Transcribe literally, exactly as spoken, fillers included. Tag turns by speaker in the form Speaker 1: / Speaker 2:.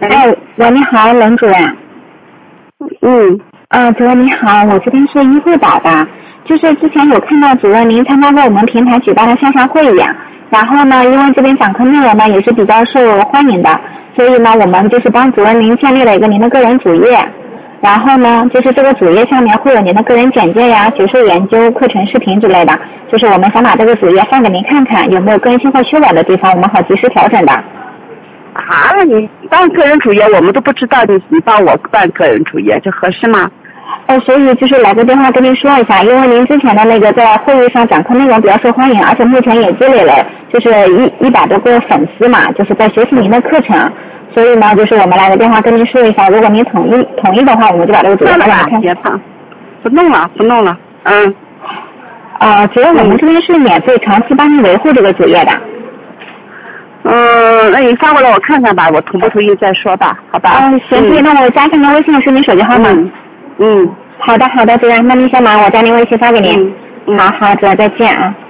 Speaker 1: 哎，喂，你好，冷主任。
Speaker 2: 嗯。
Speaker 1: 呃，主任你好，我这边是医会打的，就是之前有看到主任您参加过我们平台举办的线上会议啊，然后呢，因为这边讲课内容呢也是比较受欢迎的，所以呢，我们就是帮主任您建立了一个您的个人主页，然后呢，就是这个主页上面会有您的个人简介呀、学术研究、课程视频之类的，就是我们想把这个主页放给您看看，有没有更新或修改的地方，我们好及时调整的。
Speaker 2: 啊，你办个人主页，我们都不知道你你帮我办个人主页，这合适吗？
Speaker 1: 呃，所以就是来个电话跟您说一下，因为您之前的那个在会议上讲课内容比较受欢迎，而且目前也积累了就是一一百多个粉丝嘛，就是在学习您的课程，所以呢，就是我们来个电话跟您说一下，如果您同意同意的话，我们就把这个主页发给您看。
Speaker 2: 别放，不弄了，不弄了，嗯。
Speaker 1: 啊，主任，我们这边是免费长期帮您维护这个主页的。
Speaker 2: 嗯，那你发过来我看看吧，我同不同意再说吧，好吧？
Speaker 1: 嗯，行，可以，那我加上您微信是您手机号码。
Speaker 2: 嗯。嗯。
Speaker 1: 好的，好的，主任，那您先忙，我加您微信发给您。
Speaker 2: 嗯。
Speaker 1: 好好，主任再见啊。